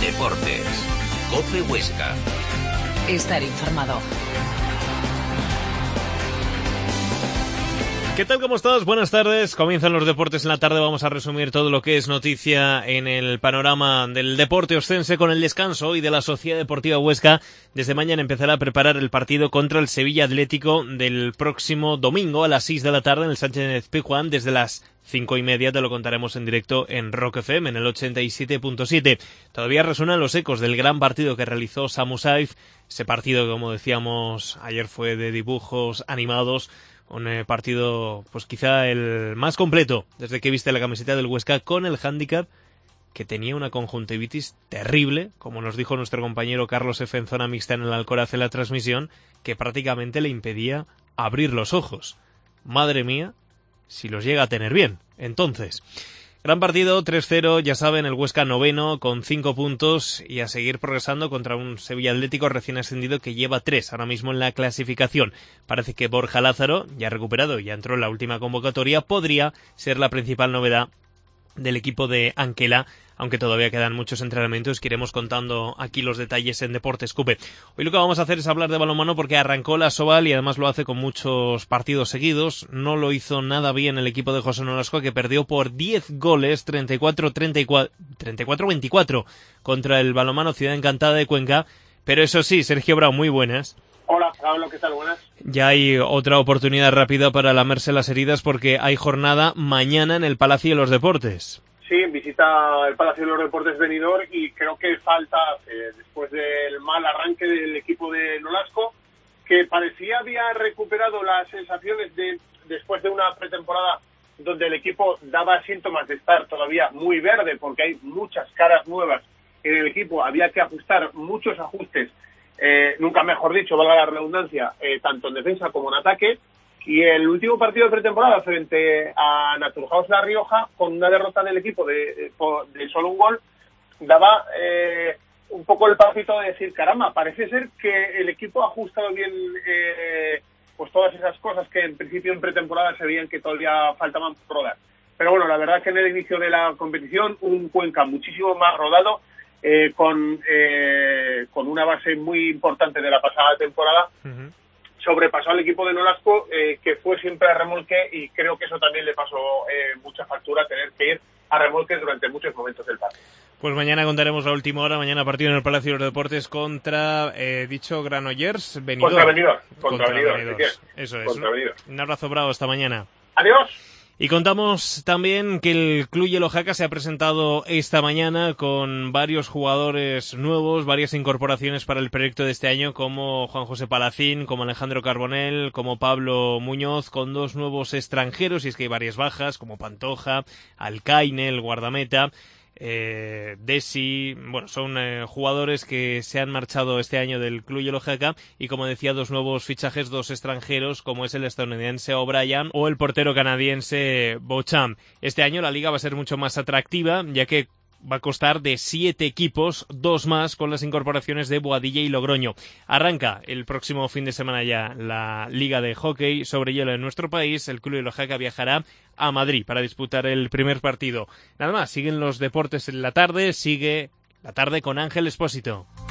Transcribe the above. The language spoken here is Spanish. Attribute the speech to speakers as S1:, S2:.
S1: Deportes. COPE Huesca.
S2: Estar informado.
S3: ¿Qué tal? ¿Cómo estás? Buenas tardes. Comienzan los deportes en la tarde. Vamos a resumir todo lo que es noticia en el panorama del deporte oscense con el descanso hoy de la Sociedad Deportiva Huesca. Desde mañana empezará a preparar el partido contra el Sevilla Atlético del próximo domingo a las 6 de la tarde en el Sánchez-Pizjuán. Desde las 5:30 te lo contaremos en directo en Rock FM en el 87.7. Todavía resuenan los ecos del gran partido que realizó Samu Saif. Ese partido que, como decíamos ayer, fue de dibujos animados. Un partido, pues quizá el más completo desde que viste la camiseta del Huesca, con el hándicap que tenía una conjuntivitis terrible, como nos dijo nuestro compañero Carlos F. en zona mixta en el Alcoraz en la transmisión, que prácticamente le impedía abrir los ojos. Madre mía, si los llega a tener bien. Entonces, gran partido, 3-0, ya saben, el Huesca noveno con 5 puntos y a seguir progresando contra un Sevilla Atlético recién ascendido que lleva 3 ahora mismo en la clasificación. Parece que Borja Lázaro, ya recuperado, ya entró en la última convocatoria, podría ser la principal novedad del equipo de Anquela, aunque todavía quedan muchos entrenamientos que iremos contando aquí los detalles en Deportes CUPE. Hoy lo que vamos a hacer es hablar de balonmano porque arrancó la Sobal y además lo hace con muchos partidos seguidos. No lo hizo nada bien el equipo de José Nolasco, que perdió por 10 goles, 34-24 contra el balonmano Ciudad Encantada de Cuenca. Pero eso sí, Sergio Brau, muy buenas.
S4: Hola, Pablo, ¿qué tal? Buenas.
S3: Ya hay otra oportunidad rápida para lamerse las heridas porque hay jornada mañana en el Palacio de los Deportes.
S4: Sí, visita el Palacio de los Deportes Benidorm y creo que falta, después del mal arranque del equipo de Nolasco, que parecía había recuperado las sensaciones después de una pretemporada donde el equipo daba síntomas de estar todavía muy verde porque hay muchas caras nuevas en el equipo, había que ajustar muchos ajustes, nunca mejor dicho, valga la redundancia, tanto en defensa como en ataque. Y el último partido de pretemporada frente a Naturhaus La Rioja, con una derrota del equipo de solo un gol, daba un poco el pasito de decir, caramba, parece ser que el equipo ha ajustado bien pues todas esas cosas que en principio en pretemporada se veían que todavía faltaban por rodar. Pero bueno, la verdad que en el inicio de la competición, un Cuenca muchísimo más rodado, con una base muy importante de la pasada temporada. Uh-huh. Sobrepasó al equipo de Nolasco, que fue siempre a remolque, y creo que eso también le pasó mucha factura, tener que ir a remolque durante muchos momentos del partido.
S3: Pues mañana contaremos la última hora, mañana partido en el Palacio de los Deportes contra, Granollers, Benidorm.
S4: Contra Benidorm.
S3: Eso es. Un abrazo, Bravo, hasta mañana.
S4: Adiós.
S3: Y contamos también que el Club Hielo Jaca se ha presentado esta mañana con varios jugadores nuevos, varias incorporaciones para el proyecto de este año, como Juan José Palacín, como Alejandro Carbonell, como Pablo Muñoz, con 2 nuevos extranjeros, y es que hay varias bajas, como Pantoja, Alcaine, el guardameta, Desi. Bueno, son jugadores que se han marchado este año del Club Hielo Jaca, y como decía, 2 nuevos fichajes, 2 extranjeros, como es el estadounidense O'Brien o el portero canadiense Beauchamp. Este año la liga va a ser mucho más atractiva, ya que va a costar de 7 equipos, 2 más con las incorporaciones de Boadilla y Logroño. Arranca el próximo fin de semana ya la Liga de Hockey sobre Hielo en nuestro país. El Club Hielo Jaca viajará a Madrid para disputar el primer partido. Nada más, siguen los deportes en la tarde, sigue la tarde con Ángel Expósito.